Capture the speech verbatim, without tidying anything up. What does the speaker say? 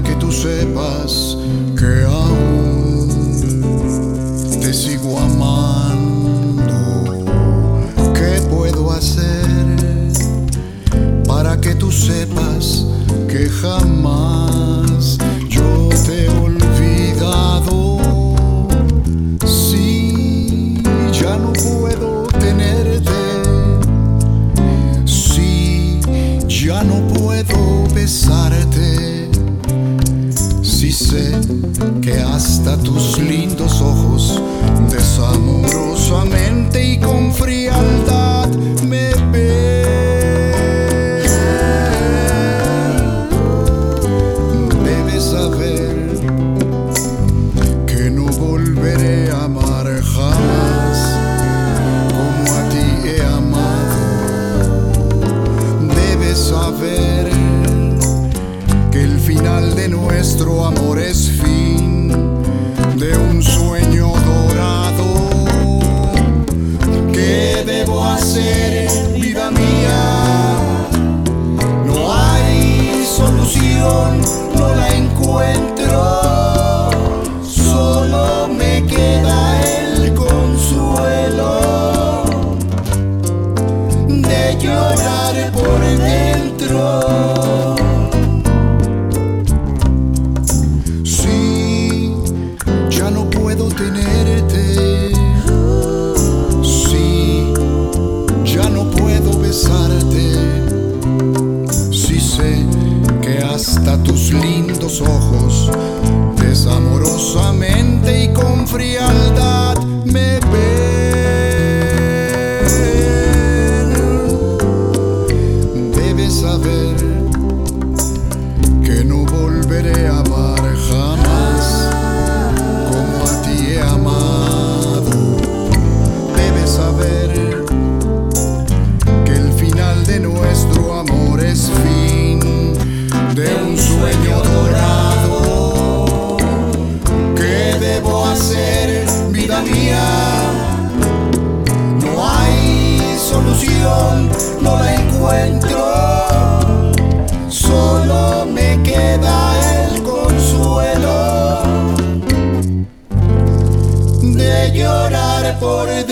para que tú sepas que aún te sigo amando. ¿Qué puedo hacer para que tú sepas que jamás yo te he olvidado? Si ya no puedo tenerte, si ya no puedo besarte, si sé que hasta tus lindos ojos desamorosamente y con frialdad me ven, debes saber que no volveré a amar jamás como a ti he amado. Debes saber que el final de nuestro amor es fin de un sueño dorado. ¿Qué debo hacer, vida mía? No hay solución, no la encuentro. Solo me queda el consuelo de llorar por dentro. Tenerte, si ya no puedo besarte, si sé que hasta tus lindos ojos desamorosamente y con frialdad me ven, debes saber que no volveré a amar jamás como a ti he amado. Debes saber que el final de nuestro amor es fin de un sueño dorado. ¿Qué debo hacer, vida mía? No hay solución, no la encuentro. Solo me queda el consuelo de llorar por